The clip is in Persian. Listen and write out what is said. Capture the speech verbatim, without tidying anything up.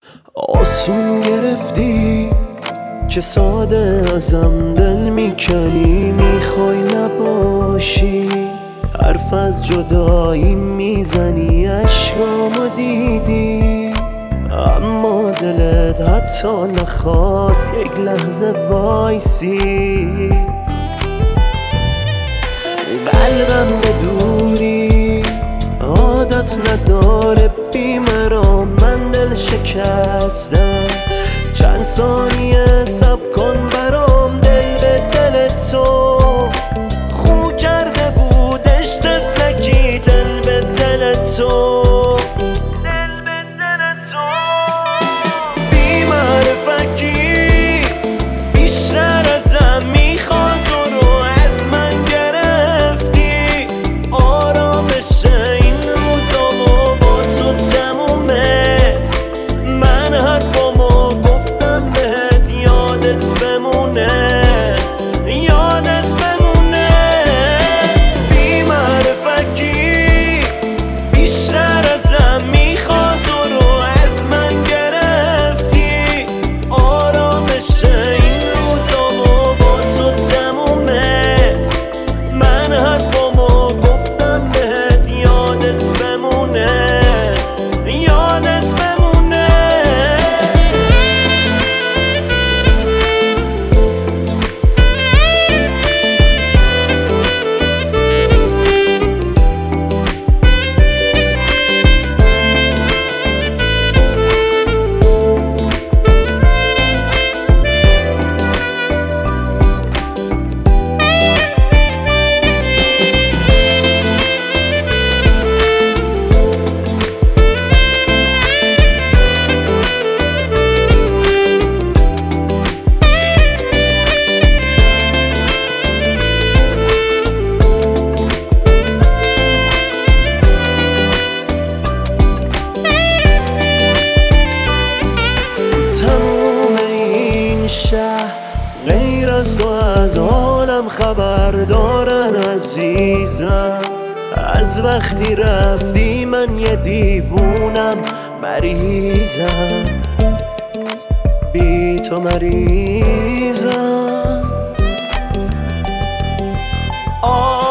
آسون گرفتی که ساده ازم دل میکنی، میخوای نباشی، حرف از جدایی میزنی، عشقامو دیدی اما دلت حتی نخواست یک لحظه وایسی. قلبم به دوری عادت نداره بی مرا، من دل شکستم، چند ثانیه صبر کن برام، دل به دل تو خو کرده بودش طفلکی، دل به دل تو بی معرفتی بیشتر ازم میخواد، تو رو از من گرفتی، آرامش این روزامو با تو تمومه، من حرفامو گفتم بهت یادت بمونه، یادت بمونه. بی معرفتی بیشتر ازم میخواد، تو رو از من گرفتی، آرامش این روزامو با تو تمومه، من حرفامو گفتم بهت یادت بمونه، یادت بمونه. غیر از تو از حالم خبر دارن عزیزم، از وقتی رفتی من یه دیوونم، مریضم، بی تو مریضم.